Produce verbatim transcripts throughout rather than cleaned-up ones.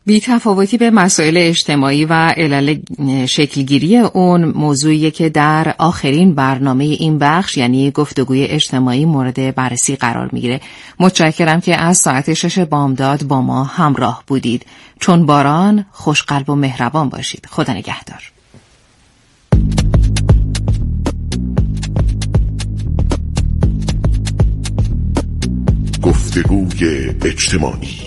بی‌تفاوتی به مسائل اجتماعی و علل شکلگیری اون موضوعیه که در آخرین برنامه این بخش یعنی گفتگوی اجتماعی مورد بررسی قرار میگیره. متشکرم که از ساعت شش بامداد با ما همراه بودید. چون باران خوشقلب و مهربان باشید. خدا نگهدار. گفتگوی اجتماعی.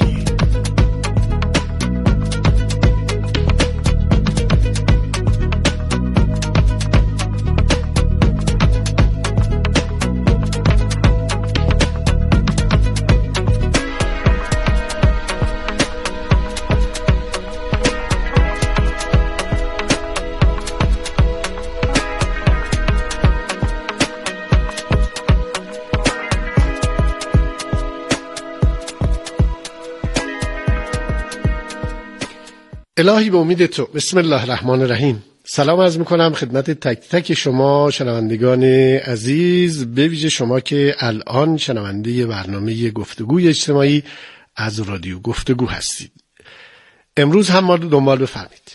الهی به امید تو. بسم الله الرحمن الرحیم. سلام عرض میکنم خدمت تک تک شما شنوندگان عزیز، به ویژه شما که الان شنونده برنامه گفتگوی اجتماعی از رادیو گفتگو هستید. امروز هم ما رو دنبال بفرمید.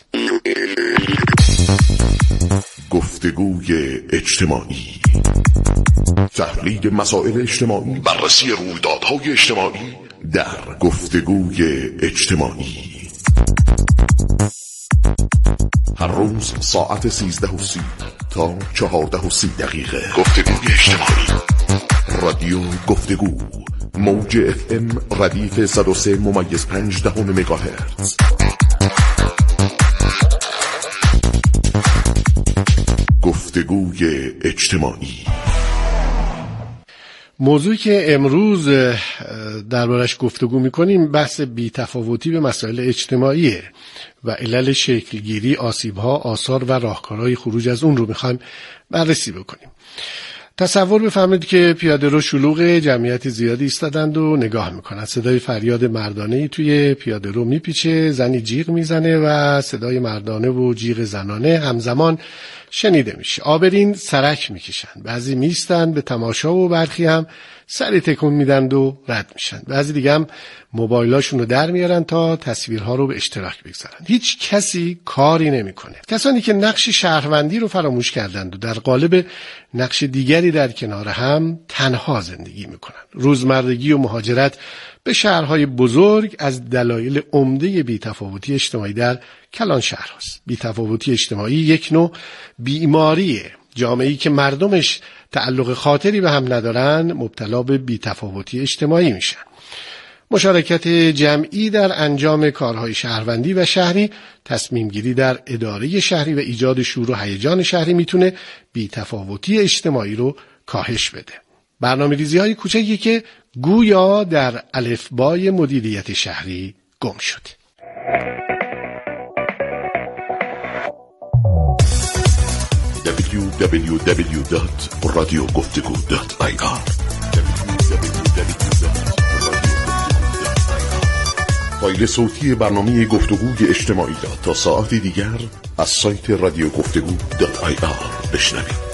گفتگوی اجتماعی، تحلیل مسائل اجتماعی، بررسی رویدادهای اجتماعی در گفتگوی اجتماعی. هر روز ساعت سیزده و سی تا چهارده و سی دقیقه. گفتگوی اجتماعی. رادیو گفتگو، موج اف ام ردیف صد و سه ممیز پنج دهم مگاهرتز. گفتگوی اجتماعی. موضوعی که امروز دربارش گفتگو میکنیم بحث بی‌تفاوتی به مسائل اجتماعیه و علل شکلگیری، آسیب‌ها، آثار و راهکارهای خروج از اون رو میخوایم بررسی بکنیم. تصور بفرمایید که پیاده رو شلوغ، جمعیت زیادی ایستادند و نگاه میکنند. صدای فریاد مردانه‌ای توی پیاده رو میپیچه، زنی جیغ میزنه و صدای مردانه و جیغ زنانه همزمان شنیده میشه. آبرین سرک میکشن، بعضی میستن به تماشا و برخی هم سری تکون میدن و رد میشن. بعضی دیگه هم موبایلاشون رو در میارن تا تصویرها رو به اشتراک بگذارن. هیچ کسی کاری نمیکنه. کسانی که نقش شهروندی رو فراموش کردند و در قالب نقش دیگری در کنار هم تنها زندگی میکنن. روزمرگی و مهاجرت به شهرهای بزرگ از دلایل عمده بی‌تفاوتی اجتماعی در کلان شهر هست. بی‌تفاوتی اجتماعی یک نوع بیماریه. جامعه‌ای که مردمش تعلق خاطری به هم ندارن مبتلا به بی‌تفاوتی اجتماعی میشن. مشارکت جمعی در انجام کارهای شهروندی و شهری، تصمیم گیری در اداره شهری و ایجاد شور و هیجان شهری میتونه بی‌تفاوتی اجتماعی رو کاهش بده. برنامه‌ریزی های کوچکی که گویا در الفبای مدیریت شهری گم شده. دبلیو دبلیو دبلیو دات رادیو گفتگو دات آی آر. فایل صوتی برنامه گفتگوی اجتماعی را تا ساعتی دیگر از سایت رادیو گفتگو دات آی آر بشنوید.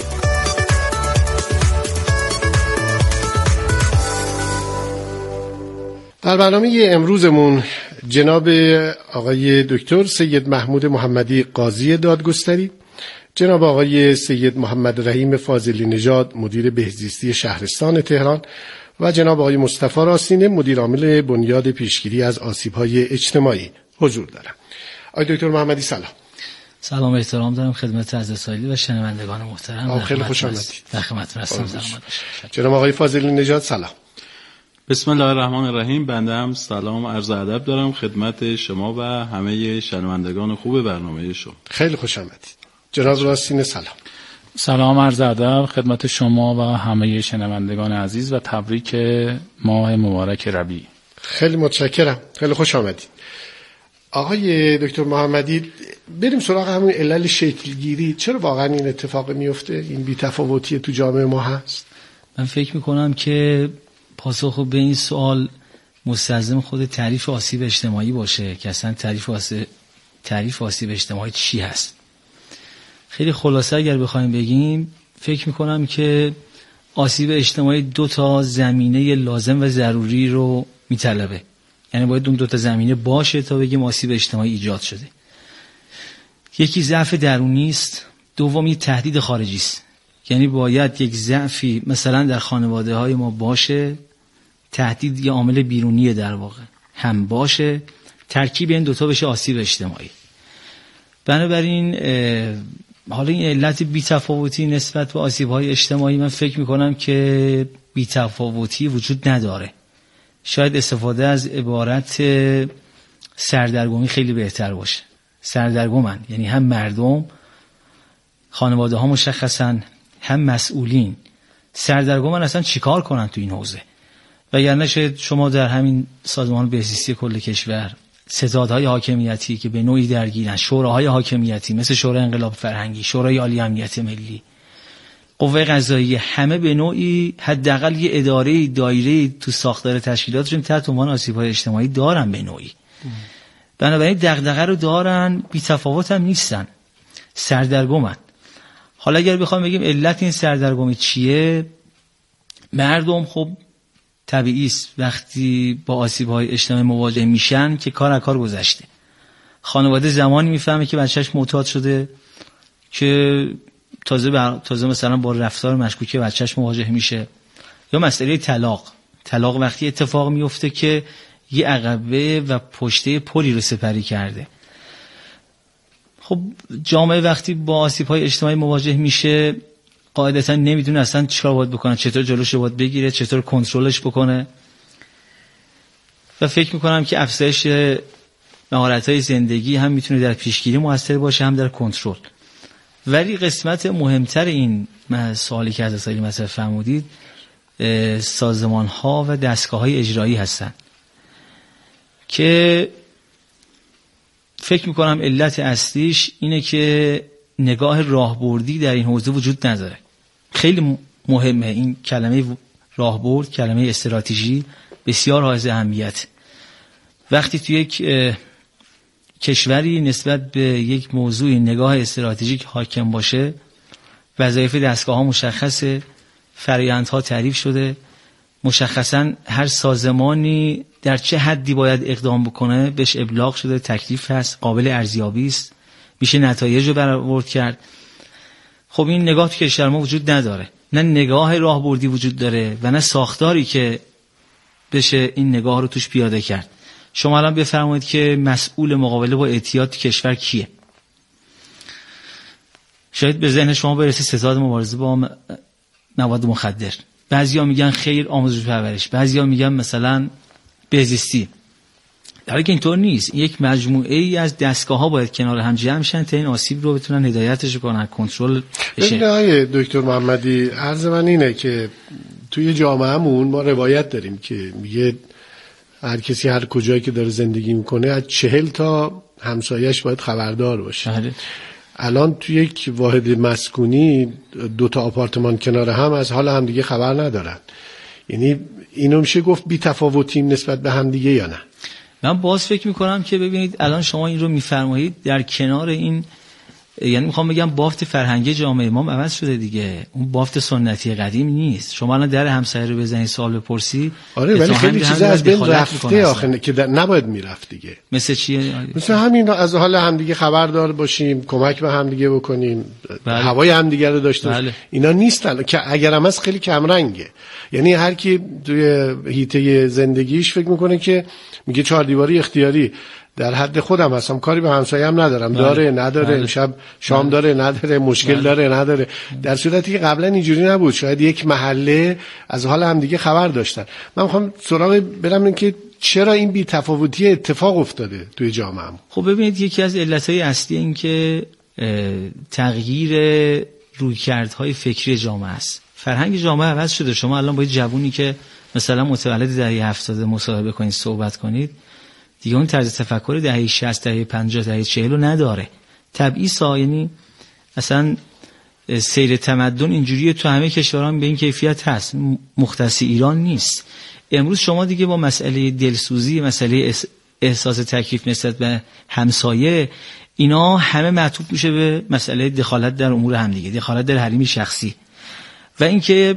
در برنامه امروزمون جناب آقای دکتر سید محمود محمدی قاضی دادگستری، جناب آقای سید محمد رحیم فاضلی نژاد مدیر بهزیستی شهرستان تهران و جناب آقای مصطفی راسینه مدیر عامل بنیاد پیشگیری از آسیب‌های اجتماعی حضور دارم. آقای دکتر محمدی سلام. سلام و احترام دارم خدمت عزیز سایلی و شنوندگان محترم. خیلی خوش آمدید. در خدمتتون هستم. جناب آقای فاضلی نژاد سلام. بسم الله الرحمن الرحیم. بنده هم سلام و عرض ادب دارم خدمت شما و همه شنوندگان خوب برنامه شما. خیلی خوش آمدید. جناب راسینه سلام. سلام عرض ادب خدمت شما و همه شنوندگان عزیز و تبریک ماه مبارک ربیع. خیلی متشکرم. خیلی خوش آمدید. آقای دکتر محمدی، بریم سراغ همون علل شکلگیری. چرا واقعا این اتفاق میفته؟ این بی‌تفاوتی تو جامعه ما هست؟ من فکر میکنم که پاسخ به این سوال مستلزم خود تعریف آسیب اجتماعی باشه که اصلا تعریف آسیب تعریف آسیب اجتماعی چی هست. خیلی خلاصه اگر بخوایم بگیم، فکر میکنم که آسیب اجتماعی دو تا زمینه لازم و ضروری رو میطلبه. یعنی باید اون دو تا زمینه باشه تا بگیم آسیب اجتماعی ایجاد شده. یکی ضعف درونی است، دومی تهدید خارجی است. یعنی باید یک ضعفی مثلا در خانواده های ما باشه، تهدید یا عامل بیرونی در واقع هم باشه، ترکیب این دوتا بشه آسیب اجتماعی. بنابراین حالا این علت بی‌تفاوتی نسبت به آسیب‌های اجتماعی من فکر می‌کنم که بی‌تفاوتی وجود نداره. شاید استفاده از عبارت سردرگمی خیلی بهتر باشه. سردرگمن یعنی هم مردم، خانواده ها مشخصاً، هم مسئولین. سردرگمن اصلا چیکار کنن تو این حوزه؟ وگرنه شاید شما در همین سازمان بهزیستی کل کشور ستادهای حاکمیتی که به نوعی درگیرن، شوراهای حاکمیتی مثل شورای انقلاب فرهنگی، شورای عالی امنیت ملی، قوه قضاییه، همه به نوعی حداقل یه اداره دایره تو ساختار تشکیلاتشون تحت عنوان آسیب‌های اجتماعی دارن به نوعی. بنابراین دغدغه رو دارن، بی تفاوت هم نیستن، سردرگمن. حالا اگر بخوام بگیم علت این سردرگمی چیه، مردم خب طبیعی است وقتی با آسیب‌های اجتماعی مواجه میشن که کار از کار گذشته. خانواده زمانی میفهمه که بچه‌ش معتاد شده که تازه بر... تازه مثلا با رفتار مشکوک بچه‌ش مواجه میشه. یا مسئله طلاق، طلاق وقتی اتفاق میفته که یه عقبه و پشته پلی رو سپری کرده. خب جامعه وقتی با آسیب‌های اجتماعی مواجه میشه قاعدتا نمیدونه اصلا چیکار باید بکنه، چطور جلوش رو باید بگیره، چطور کنترلش بکنه. و فکر میکنم که افزایش مهارت‌های زندگی هم میتونه در پیشگیری موثر باشه، هم در کنترل. ولی قسمت مهمتر این سوالی که از اصلی مثلا فرمودید سازمان‌ها و دستگاه‌های اجرایی هستن که فکر میکنم علت اصلیش اینه که نگاه راهبردی در این حوزه وجود نداره. خیلی مهمه این کلمه راهبرد، کلمه استراتژی بسیار حائز اهمیت. وقتی تو یک کشوری نسبت به یک موضوع نگاه استراتژیک حاکم باشه، وظایف دستگاه‌ها مشخصه، فرآیندها تعریف شده، مشخصاً هر سازمانی در چه حدی باید اقدام بکنه بهش ابلاغ شده، تکلیف هست، قابل ارزیابی است، میشه نتایج رو برآورد کرد. خب این نگاه تو کشور ما وجود نداره، نه نگاه راهبردی وجود داره و نه ساختاری که بشه این نگاه رو توش پیاده کرد. شما الان بفرمایید که مسئول مقابله با اعتیاد تو کشور کیه؟ شاید به ذهن شما برسه ستاد مبارزه با مواد مخدر. بعضیا میگن خیر آموزش پرورش، بعضیا میگن مثلا بهزیستی. در حالی که اینطور نیست. یک مجموعه ای از دستگاه‌ها باید کنار هم جمع شن تا این آسیب رو بتونن هدایتش کنن، کنترل بشه. ببینید دکتر محمدی، عرض من اینه که توی جامعهمون ما روایت داریم که میگه هر کسی هر کجایی که داره زندگی میکنه از چهل تا همسایه‌اش باید خبردار باشه. بله. الان توی یک واحد مسکونی دو تا آپارتمان کنار هم از حال همدیگه خبر ندارن. یعنی اینو میشه گفت بی تفاوتیم نسبت به همدیگه یا نه؟ من باز فکر میکنم که ببینید الان شما این رو میفرمایید در کنار این، یعنی میخوام بگم بافت فرهنگی جامعه ما عوض شده دیگه، اون بافت سنتی قدیم نیست. شما الان در همسایه رو بزنید سوال بپرسی، آره ولی خیلی چیزا از بین رفته آخه که نباید میرفت دیگه. مثل چیه؟ مثل همین از حال همدیگه خبردار باشیم، کمک به همدیگه بکنیم، بله. هوای همدیگه رو داشته باشیم. بله. اینا نیستن که اگر هم از خیلی کم رنگه. یعنی هر کی توی حیطه زندگیش فکر میکنه که میگه چهار دیواری اختیاری، در حد خودم هستم، کاری به همسایه هم ندارم. بله. داره نداره، بله. شب شام بله. داره نداره، مشکل بله. داره نداره، در صورتی که قبلا اینجوری نبود. شاید یک محله از حال هم دیگه خبر داشتن. من میخوام سراغ برم این که چرا این بی‌تفاوتی اتفاق افتاده توی جامعه هم. خب ببینید یکی از علتهای اصلی این که تغییر رویکردهای فکری جامعه است. فرهنگ جامعه عوض شده. شما الان با یه جوونی که مثلا متولد دهه هفتاد مصاحبه کنید، صحبت کنید، دیگه اون طرز تفکر دهه شصت، دهه پنجاه، دهه چهل رو نداره. طبیعی سا، یعنی اصلا سیر تمدن اینجوریه تو همه کشورها به این کیفیت هست، مختص ایران نیست. امروز شما دیگه با مسئله دلسوزی، مسئله احساس تکلیف نسبت به همسایه، اینا همه معطوف میشه به مسئله دخالت در امور همدیگه، دخالت در حریم شخصی. و اینکه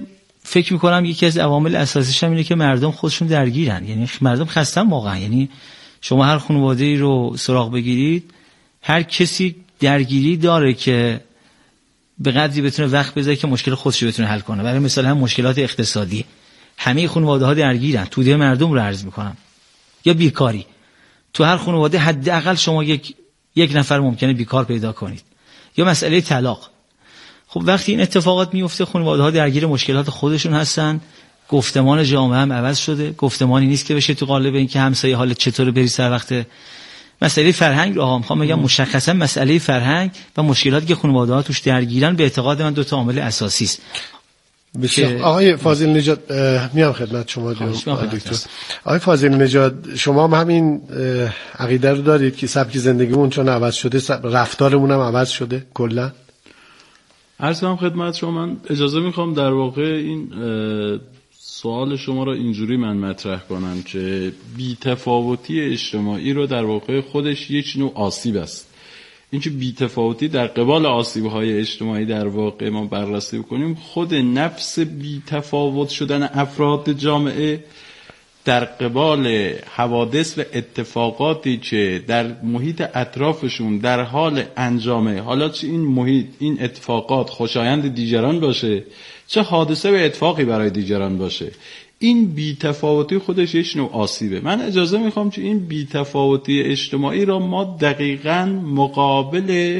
فکر میکنم یکی از عوامل اساسیش هم اینه که مردم خودشون درگیرن، یعنی مردم خستن واقعا. یعنی شما هر خانواده‌ای رو سراغ بگیرید، هر کسی درگیری داره که به قدری بتونه وقت بذاره که مشکل خودش رو بتونه حل کنه. برای مثال هم مشکلات اقتصادی، همه خانواده‌ها درگیرن، توده مردم رو عرض میکنم، یا بیکاری. تو هر خانواده حداقل شما یک یک نفر ممکنه بیکار پیدا کنید، یا مسئله طلاق. خب وقتی این اتفاقات میفته، خانواده‌ها درگیر مشکلات خودشون هستن، گفتمان جامعه هم عوض شده. گفتمانی نیست که بشه تو قالب این که همسایه حالت چطوره بری سر وقت. مسئله فرهنگ رو هم میخوام بگم، مشخصا مسئله فرهنگ و مشکلاتی که خانواده‌ها توش درگیرن به اعتقاد من دو تا عامل اساسی است. بسیار. آقای فاضل نژاد، میام خدمت شما دکتر. آقای فاضل نژاد، شما هم همین عقیده رو دارید که سبک زندگیمون چون عوض شده رفتارمون هم عوض شده کلا؟ عرض کنم خدمت شما، من اجازه میخوام در واقع این سوال شما رو اینجوری من مطرح کنم که بی‌تفاوتی اجتماعی رو در واقع خودش یک نوع آسیب است. این که بی‌تفاوتی در قبال آسیب‌های اجتماعی در واقع ما بررسی بکنیم، خود نفس بی‌تفاوت شدن افراد جامعه در قبال حوادث و اتفاقاتی که در محیط اطرافشون در حال انجامه، حالا چه این محیط، این اتفاقات خوشایند دیگران باشه، چه حادثه و اتفاقی برای دیگران باشه، این بی‌تفاوتی خودش یک نوع آسیبه. من اجازه میخوام که این بی‌تفاوتی اجتماعی را ما دقیقاً مقابل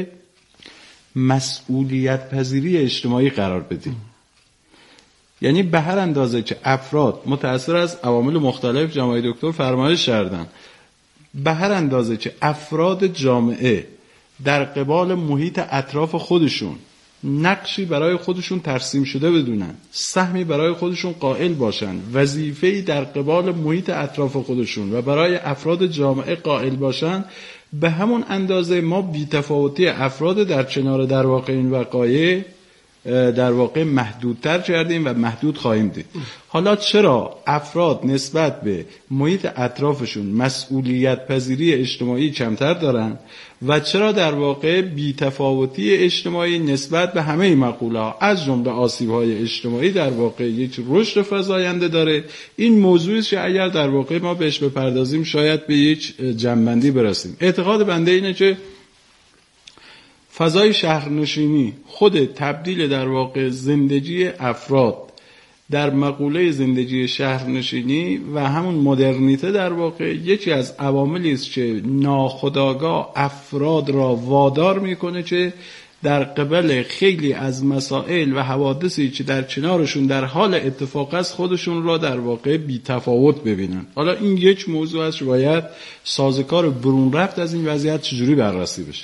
مسئولیت پذیری اجتماعی قرار بدیم. یعنی به هر اندازه که افراد متأثر از عوامل مختلف، جناب دکتر فرمایش کردن، به هر اندازه که افراد جامعه در قبال محیط اطراف خودشون نقشی برای خودشون ترسیم شده بدونن، سهمی برای خودشون قائل باشن، وظیفه‌ای در قبال محیط اطراف خودشون و برای افراد جامعه قائل باشن، به همون اندازه ما بی‌تفاوتی افراد در کنار در واقع این وقایع در واقع محدودتر کردیم و محدود خواهیم دید. حالا چرا افراد نسبت به محیط اطرافشون مسئولیت پذیری اجتماعی کمتر دارن و چرا در واقع بی‌تفاوتی اجتماعی نسبت به همه مقوله ها از جمله آسیب‌های اجتماعی در واقع یک رشد فزاینده داره؟ این موضوعی که اگر در واقع ما بهش بپردازیم شاید به یک جنبندی برسیم. اعتقاد بنده اینه که فضای شهرنشینی خود تبدیل در واقع زندگی افراد در مقوله زندگی شهرنشینی و همون مدرنیته در واقع یکی از عواملی است که ناخودآگاه افراد را وادار میکنه که در قبل خیلی از مسائل و حوادثی که در کنارشون در حال اتفاق است خودشون را در واقع بی تفاوت ببینن. حالا این یک موضوع است که باید سازوکار برون رفت از این وضعیت چجوری بررسی بشه.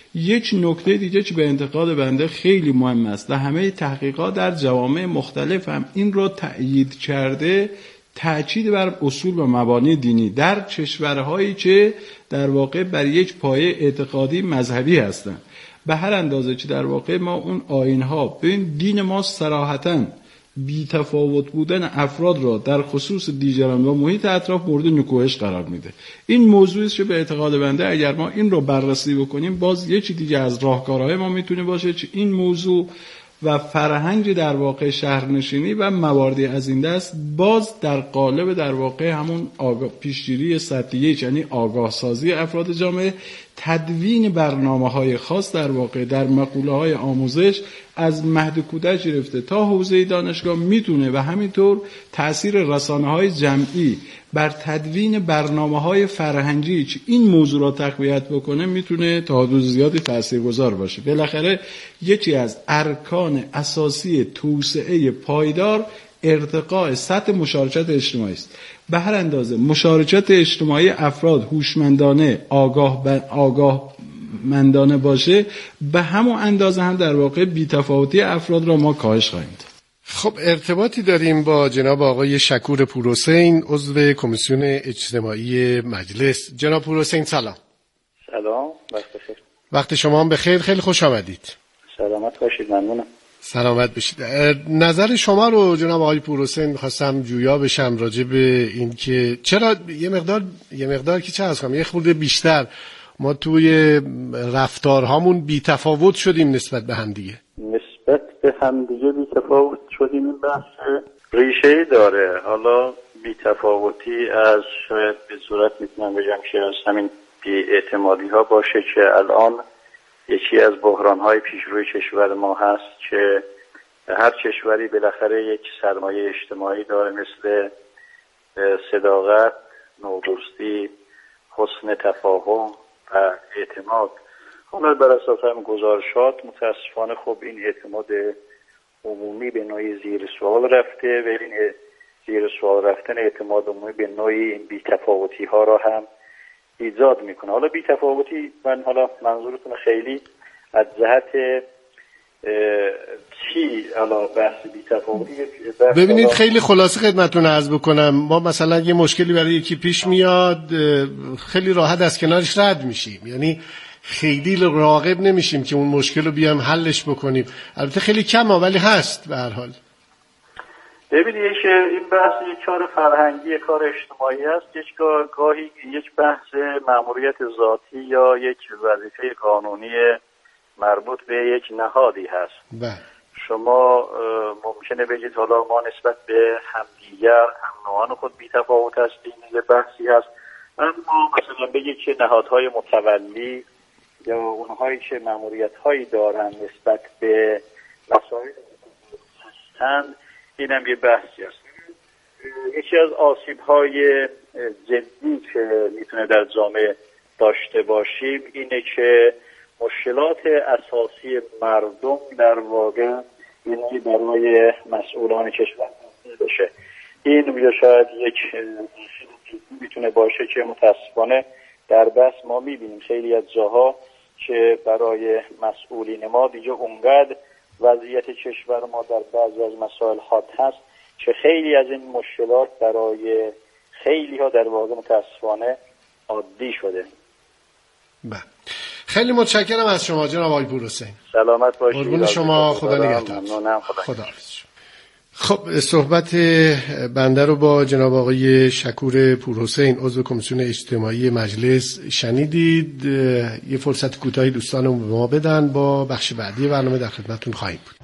یک نکته دیگه که به اعتقاد بنده خیلی مهم است و همه تحقیقات در جوامع مختلف هم این رو تأیید کرده، تأکید بر اصول و مبانی دینی در کشورهایی که در واقع بر یک پایه اعتقادی مذهبی هستند. به هر اندازه که در واقع ما اون آیین‌ها، ببین دین ما صراحتاً بی تفاوت بودن افراد را در خصوص دیگران و محیط اطراف مورد نکوهش قرار میده. این موضوعی است که به اعتقاد بنده اگر ما این رو بررسی بکنیم، باز یکی دیگه از راهکارهای ما میتونه باشه که این موضوع و فرهنگ در واقع شهرنشینی و مواردی از این دست باز در قالب در واقع همون پیشگیری سطحی، یعنی آگاه سازی افراد جامعه، تدوین برنامه‌های خاص در واقع در مقوله‌های آموزش از مهد کودک گرفته تا حوزه دانشگاه میتونه و همینطور تأثیر رسانه‌های جمعی بر تدوین برنامه‌های فرهنگی که این موضوع را تقویت بکنه میتونه تا حدود زیادی تاثیرگذار باشه. بالاخره یکی از ارکان اساسی توسعه پایدار ارتقاء سطح مشارکت اجتماعی است. به هر اندازه مشارکت اجتماعی افراد هوشمندانه، آگاه آگاه مندانه باشه، به همون اندازه هم در واقع بی‌تفاوتی افراد را ما کاهش خواهیم داد. خب ارتباطی داریم با جناب آقای شکور پورحسین، عضو کمیسیون اجتماعی مجلس. جناب پورحسین سلام. سلام، وقت بخیر. وقت شما هم بخیر، خیلی خوش آمدید. سلامت باشید، ممنونم. سلامت باشید. نظر شما رو جناب آقای پورحسین خواستم جویا بشم راجع به این که چرا یه مقدار یه مقدار که چه از کنم یه خورده بیشتر ما توی رفتارهامون بی‌تفاوت شدیم نسبت به هم دیگه. نسبت به به هم دیگه بی تفاوت شدیم. این بحث ریشه داره. حالا بی تفاوتی از شاید به صورت میتونم بگم که از همین بی اعتمادی ها باشه که الان یکی از بحران های پیش روی کشور ما هست که هر کشوری بالاخره یک سرمایه اجتماعی داره مثل صداقت، نودوستی، حسن تفاهم و اعتماد. حالا بر اساس هم گزارشات متاسفانه خب این اعتماد عمومی به نوعی زیر سوال رفته و این زیر سوال رفتن اعتماد عمومی به نوعی این بی‌تفاوتی ها را هم ایجاد میکنه. حالا بی‌تفاوتی من حالا منظورتون خیلی از جهت چی حالا بحث بی‌تفاوتی؟ ببینید خیلی خلاصه خدمتتون عرض بکنم، ما مثلا یه مشکلی برای یکی پیش میاد خیلی راحت از کنارش رد میشیم، یعنی خیلی راغب نمیشیم که اون مشکل رو بیام حلش بکنیم. البته خیلی کمه ولی هست به هر حال. ببینید که این بحث یک کار فرهنگی، کار اجتماعی است. یک گاهی یک بحث مأموریت ذاتی یا یک وظیفه قانونی مربوط به یک نهادی هست. بله. شما ممکنه بگید حالا ما نسبت به همدیگر هم نوعان خود بی‌تفاوت هستیم، یه بحثی هست. اما مثلا بگید که نهادهای متولی یا اونهایی که مأموریت‌هایی دارن نسبت به مسائل هستند، این هم یه بحثی هست. یکی از آسیب‌های جدی که میتونه در جامعه داشته باشیم اینه که مشکلات اساسی مردم در واقع اینی برای مسئولان کشور بشه. این شاید یک میتونه باشه که متاسفانه در بس ما میبینیم خیلی از جاها که برای مسئولین ما دیگه اونقدر وضعیت کشور ما در بعضی از مسائل حاد هست که خیلی از این مشکلات برای خیلی ها در واقع متاسفانه عادی شده. بله. خیلی متشکرم از شما جناب آقای پورحسین. سلامت باشید. قربون شما، خدا نگهدار. ممنونم. خدا. خدا حافظ. خب صحبت بنده رو با جناب آقای شکور پورحسین عضو کمیسیون اجتماعی مجلس شنیدید. یه فرصت کوتاهی دوستانم به ما بدن، با بخش بعدی برنامه در خدمتتون خواهیم بود.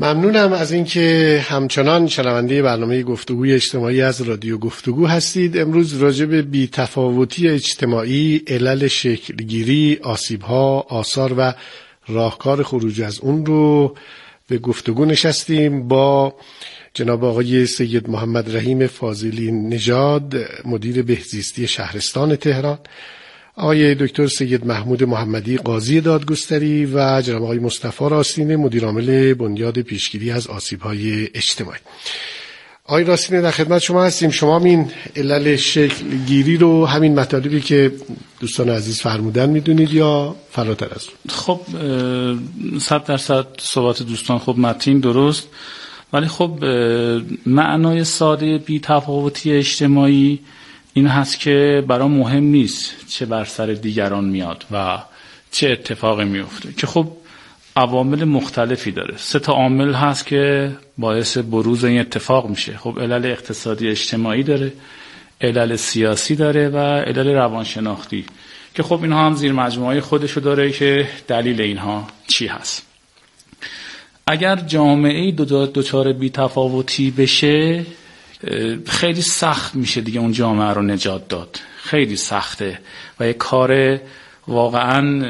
ممنونم از اینکه همچنان شنونده برنامه گفتگوی اجتماعی از رادیو گفتگو هستید. امروز راجع به بی‌تفاوتی اجتماعی، علل شکلگیری، آسیب‌ها، آثار و راهکار خروج از اون رو به گفتگو نشستیم با جناب آقای سید محمد رحیم فاضلی نژاد، مدیر بهزیستی شهرستان تهران، آقای دکتر سید محمود محمدی قاضی دادگستری و جناب آقای مصطفی راستین مدیر عامل بنیاد پیشگیری از آسیب‌های اجتماعی. آقای راستین در خدمت شما هستیم. شما این علل شکل گیری رو، همین مطالبی که دوستان عزیز فرمودن میدونید یا فراتر از اون؟ خب صد درصد صحبت دوستان خب متین درست، ولی خب معنای ساده بی‌تفاوتی اجتماعی این هست که برای مهم نیست چه بر سر دیگران میاد و چه اتفاقی میفته، که خب عوامل مختلفی داره. سه تا عامل هست که باعث بروز این اتفاق میشه. خب علل اقتصادی اجتماعی داره، علل سیاسی داره و علل روانشناختی، که خب اینها هم زیر مجموعه خودشو داره که دلیل اینها چی هست. اگر جامعه دچار بی‌تفاوتی بشه خیلی سخت میشه دیگه اون جامعه رو نجات داد. خیلی سخته و یک کار واقعا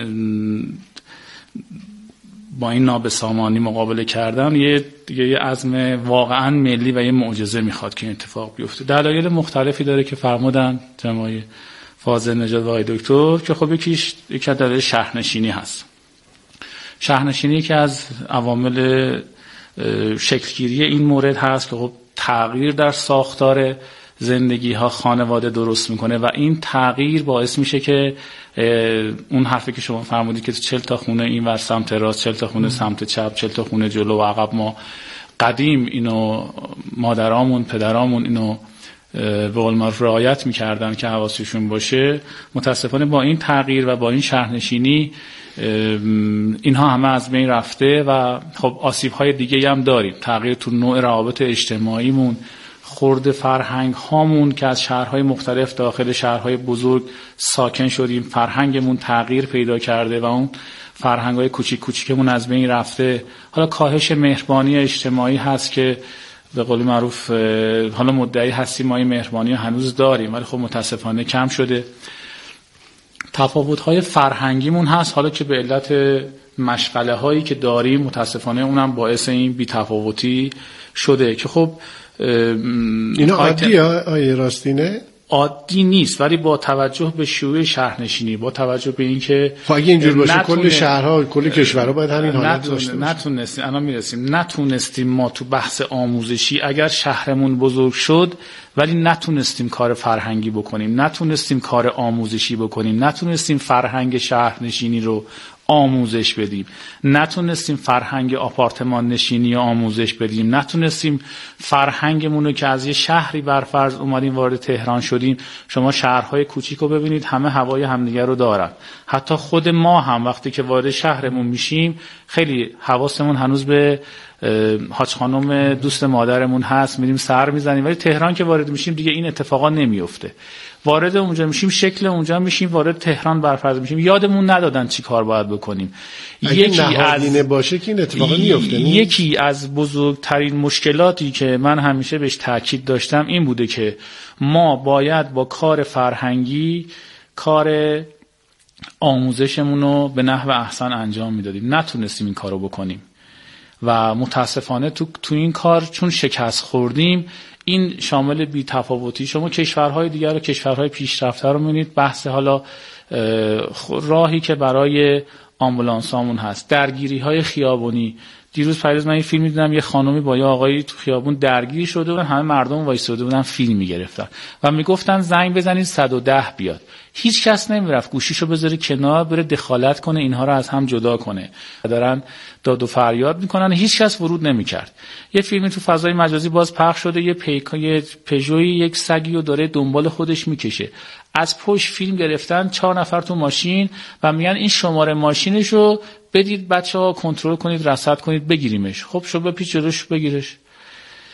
با این نابسامانی مقابله کردن یه دیگه یه عزم واقعا ملی و یه معجزه میخواد که این اتفاق بیفته. دلایل مختلفی داره که فرمودن جناب فاضل نژاد و آقای دکتر، که خب یکیش یک دلیل شهرنشینی هست. شهرنشینی که از عوامل شکلگیری این مورد هست که خب تغییر در ساختار زندگی ها خانواده درست میکنه و این تغییر باعث میشه که اون حرفی که شما فرمودید که چهل تا خونه این ور سمت راست، چهل تا خونه سمت چپ، چهل تا خونه جلو و عقب، ما قدیم اینو مادرامون پدرامون اینو به قول معروف رعایت میکردن که حواسشون باشه. متاسفانه با این تغییر و با این شهرنشینی اینها همه از بین رفته و خب آسیب‌های دیگه هم داریم. تغییر تو نوع روابط اجتماعیمون، خورد فرهنگ هامون که از شهرهای مختلف داخل شهرهای بزرگ ساکن شدیم، فرهنگمون تغییر پیدا کرده و اون فرهنگ‌های کوچیک کوچیکمون از بین رفته. حالا کاهش مهربانی اجتماعی هست که به قول معروف حالا مدعی هستیم ما این مهربانی هنوز داریم، ولی خب متاسفانه کم شده. تفاوت‌های فرهنگیمون هست، حالا که به علت مشغله هایی که داریم متاسفانه اونم باعث این بی‌تفاوتی شده که خب اینا عادیه آیه راستینه؟ عادی نیست، ولی با توجه به شیوع شهرنشینی، با توجه به اینکه خب اگه اینجور باشه کل شهرها کل کشورها باید همین حالت داشته باشه. نتونستیم الان میرسیم نتونستیم ما تو بحث آموزشی اگر شهرمون بزرگ شد ولی نتونستیم کار فرهنگی بکنیم، نتونستیم کار آموزشی بکنیم، نتونستیم فرهنگ شهرنشینی رو آموزش بدیم، نتونستیم فرهنگ آپارتمان نشینی آموزش بدیم، نتونستیم فرهنگمون رو که از یه شهری برفرض اومدیم وارد تهران شدیم. شما شهرهای کوچیک رو ببینید همه هوای همدیگر رو دارن. حتی خود ما هم وقتی که وارد شهرمون میشیم خیلی حواسمون هنوز به حاج خانم دوست مادرمون هست، میریم سر میزنیم، ولی تهران که وارد میشیم دیگه این اتفاقا نمیفته. وارد اونجا میشیم شکل اونجا میشیم، وارد تهران برفرض میشیم یادمون ندادن چی کار باید بکنیم. یکی از باشه که این اتفاقا میفته. یکی از بزرگترین مشکلاتی که من همیشه بهش تاکید داشتم این بوده که ما باید با کار فرهنگی کار آموزشمون رو به نحو احسن انجام میدادیم، نتونستیم این کارو بکنیم و متاسفانه تو تو این کار چون شکست خوردیم این شامل بی‌تفاوتی. شما کشورهای دیگر و کشورهای پیشرفته رو می‌بینید، بحث حالا راهی که برای آمبولانسامون هست، درگیری‌های خیابانی. دیروز پریروز من این فیلم دیدم، یه خانمی با یه آقایی تو خیابون درگیر شده بودن، همه مردم وایساده بودن فیلم می‌گرفتن و میگفتن زنگ بزنید صد و ده بیاد. هیچ کس نمیرفت گوشیشو بذاره کنار بره دخالت کنه اینها رو از هم جدا کنه. دارن داد و فریاد میکنن، هیچ کس ورود نمیکرد. یه فیلمی تو فضای مجازی باز پخش شده، یه پیکای پژوی یک سگی رو داره دنبال خودش میکشه. از پشت فیلم گرفتن، چهار نفر تو ماشین و میگن این شماره ماشینشو بدید بچه‌ها کنترل کنید، رصد کنید بگیریمش. خب شو بپیچ جلوش بگیرش.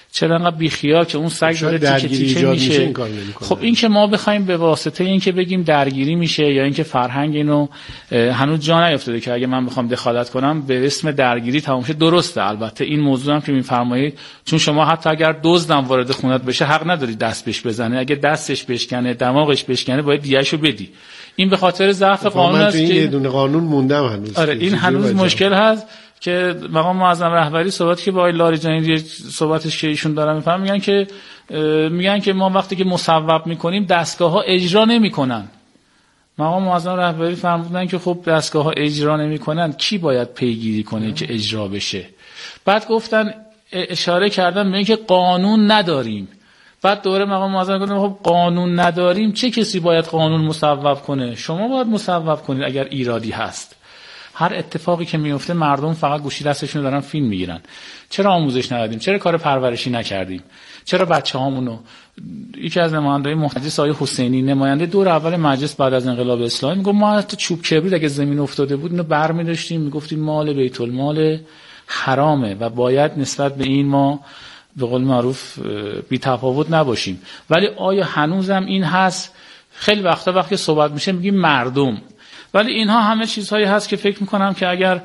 چرا انقدر بیخیال که اون سگ داره تیکه تیکه میشه. این خب این که ما بخوایم به واسطه این که بگیم درگیری میشه یا اینکه فرهنگ اینو هنوز جا نیافتاده که اگه من بخوام دخالت کنم به اسم درگیری تمام شه، درسته. البته این موضوع هم که میفرمایید، چون شما حتی اگر دزدم وارد خونت بشه حق نداری دست بهش بزنه، اگه دستش بشکنه دماغش بشکنه باید دیهشو بدی. این به خاطر ضعف قانون است که یه دونه قانون موندم هنوز. آره این هنوز مشکل هست که مقام معظم رهبری صحبتی که با آقای لاریجانی صحبتش که ایشون دارن میفهمن، میگن که میگن که ما وقتی که مصوب میکنیم دستگاه‌ها اجرا نمیکنن. مقام معظم رهبری فرمودن که خب دستگاه‌ها اجرا نمیکنن، کی باید پیگیری کنه که اجرا بشه؟ بعد گفتن اشاره کردن به اینکه قانون نداریم. بعد دوره مقام معظم گفتن خب قانون نداریم، چه کسی باید قانون مصوب کنه؟ شما باید مصوب کنید اگر ایرادی هست. هر اتفاقی که میفته مردم فقط گوشی دستشون دارن فیلم میگیرن. چرا آموزش ندادیم؟ چرا کار پرورشی نکردیم؟ چرا بچه‌هامونو؟ یکی از نماینده‌های محتجس آقای حسینی، نماینده دور اول مجلس بعد از انقلاب اسلامی، میگه ما حتی چوب کبریت اگه زمین افتاده بود اینو برمی‌داشتیم میگفتیم مال بیت المال حرامه و باید نسبت به این ما به قول معروف بی تفاوت نباشیم. ولی آیا هنوزم این هست؟ خیلی وقتا وقتی صحبت میشه میگیم مردم، ولی اینها همه چیزهایی هست که فکر میکنم که اگر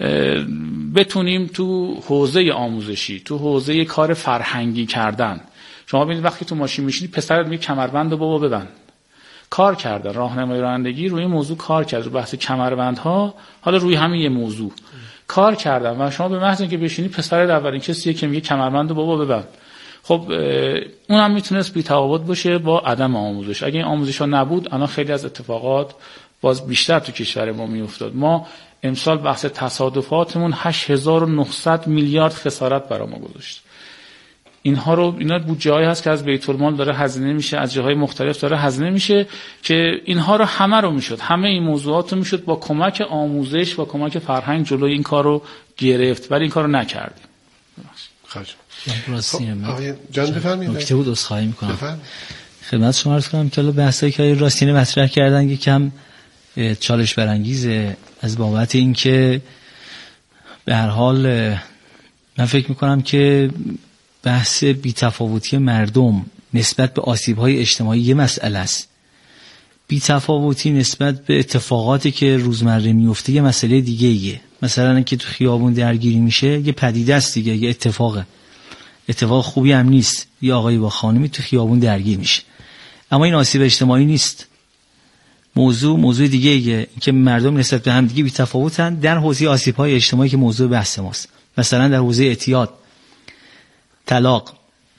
بتونیم تو حوزه آموزشی، تو حوزه کار فرهنگی کردن، شما ببینید وقتی تو ماشین میشینی پسرت میگه کمربند رو بابا ببند. کار کردن راهنمای رانندگی روی موضوع کار کرد، رو بحث کمربندها، حالا روی همین یه موضوع کار کردن و شما به محض اینکه بشینی پسرت اولین کسیه که میگه کمربند رو بابا ببند. خب اونم میتونست بی تفاوت باشه با عدم آموزش. اگه این آموزش ها نبود الان خیلی از اتفاقات باز بیشتر تو کشور ما میافتاد. ما امسال بحث تصادفاتمون هشت هزار و نهصد میلیارد خسارت برای ما گذاشت. اینها رو اینا بودجه‌ای هست که از بیت المال داره هزینه میشه، از جاهای مختلف داره هزینه میشه که اینها رو همه رو میشد، همه این موضوعات رو میشد با کمک آموزش، با کمک فرهنگ جلوی این کار رو گرفت، ولی این کار رو نکردیم. خواهش راستی آقای جان بفرمایید. نکته بود عذرخواهی میکنم. خدمت شما عرض کنم که بحثایی که راستین مطرح کردن یکم چالش برانگیزه از بابت اینکه به هر حال من فکر میکنم که بحث بی‌تفاوتی مردم نسبت به آسیب‌های اجتماعی یه مسئله است، بی‌تفاوتی نسبت به اتفاقاتی که روزمره میفته یه مسئله دیگه ایه. مثلا اینکه تو خیابون درگیری میشه یه پدیده است دیگه، یه اتفاقه، اتفاق خوبی هم نیست، یه آقایی با خانمی تو خیابون درگیر میشه، اما این آسیب اجتماعی نیست. موضوع موضوع دیگه ایه که مردم نسبت به هم دیگه بی‌تفاوتن در حوزه آسیب‌های اجتماعی که موضوع بحث ماست. مثلا در حوزه اعتیاد، طلاق،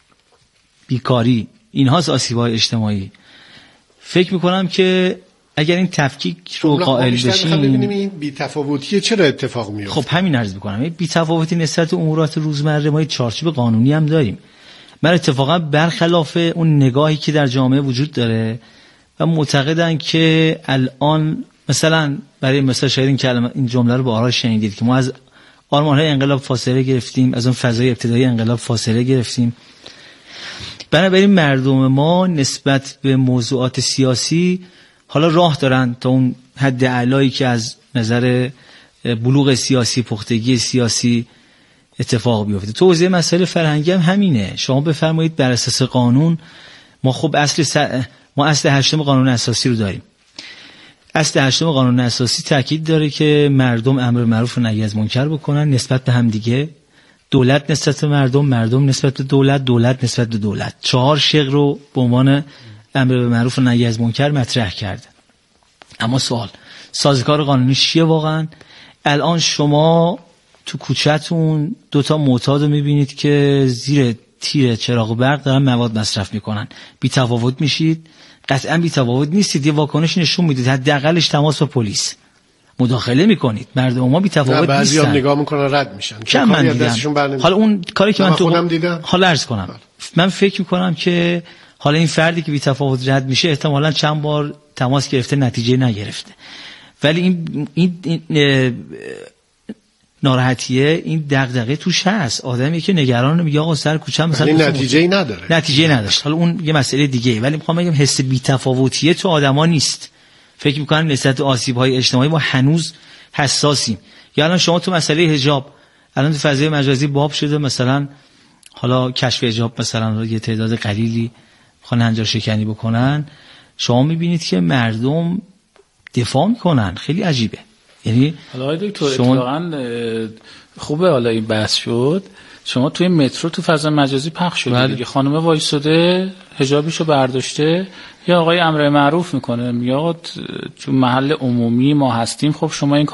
بیکاری، اینهاست آسیب‌های اجتماعی. فکر میکنم که اگر این تفکیک رو قائل بشیم ببینیم این بی‌تفاوتی چرا اتفاق میفته. خب همین عرض میکنم، این بی‌تفاوتی نسبت به امورات روزمره ما چارچوب قانونی هم داریم. من اتفاقا برخلاف اون نگاهی که در جامعه وجود داره و معتقدن که الان مثلا برای مثلا شاید این کلمه این جمله رو بارها شنیدید که ما از آرمان‌های انقلاب فاصله گرفتیم، از اون فضای ابتدایی انقلاب فاصله گرفتیم. بنابراین مردم ما نسبت به موضوعات سیاسی حالا راه دارن تا اون حد اعلایی که از نظر بلوغ سیاسی، پختگی سیاسی اتفاق بیفته. تو حوزه مسائل فرهنگی هم همینه. شما بفرمایید بر اساس قانون ما خب اصل س... ما اصل هشتم قانون اساسی رو داریم. اصل هشتم قانون اساسی تاکید داره که مردم امر معروف و نهی از منکر بکنن نسبت به هم دیگه، دولت نسبت به مردم، مردم نسبت به دولت، دولت نسبت به دولت. چهار شق رو به عنوان امر به معروف و نهی از منکر مطرح کرده. اما سوال سازگار قانونی چیه واقعا؟ الان شما تو کوچه‌تون دو تا معتاد رو می‌بینید که زیر تیر چراغ برق دارن مواد مصرف میکنن، بی تفاوت میشید؟ قطعا بی تفاوت نیستید. یه واکنش نشون میدید، حداقلش تماس با پلیس مداخله میکنید. مردم ما بی تفاوت نیستن. بعضی‌ها نگاه میکنن رد میشن. چه من دیدم. حالا اون کاری که من, من تو دیدم. حالا عرض کنم بله. من فکر میکنم که حالا این فردی که بی تفاوت رد میشه احتمالاً چند بار تماس گرفته نتیجه نگرفته، ولی این این, این ناراحتیه، این دغدغه توش هست. آدمی که نگران میگه آقا سر کوچه مثلا نتیجه‌ای نداره، نتیجه نداشت، حالا اون یه مسئله دیگه. ولی میخوام بگم حس بی‌تفاوتیه تو آدما نیست. فکر میکنم نسبت آسیب‌های اجتماعی ما هنوز حساسیم. یا الان شما تو مسئله حجاب الان تو فضای مجازی باب شده، مثلا حالا کشف حجاب مثلا یه تعداد قلیلی خواهن هنجار شکنی بکنن، شما میبینید که مردم دفاع میکنن. خیلی عجیبه. یعنی حالا دکتر شما... اتفاقا خوبه حالا این بحث شد، شما توی مترو تو فضا مجازی پخش شده بله. دیگه خانم وایساده حجابشو برداشته، یا آقای امر معروف میکنه، یا تو محل عمومی ما هستیم، خب شما این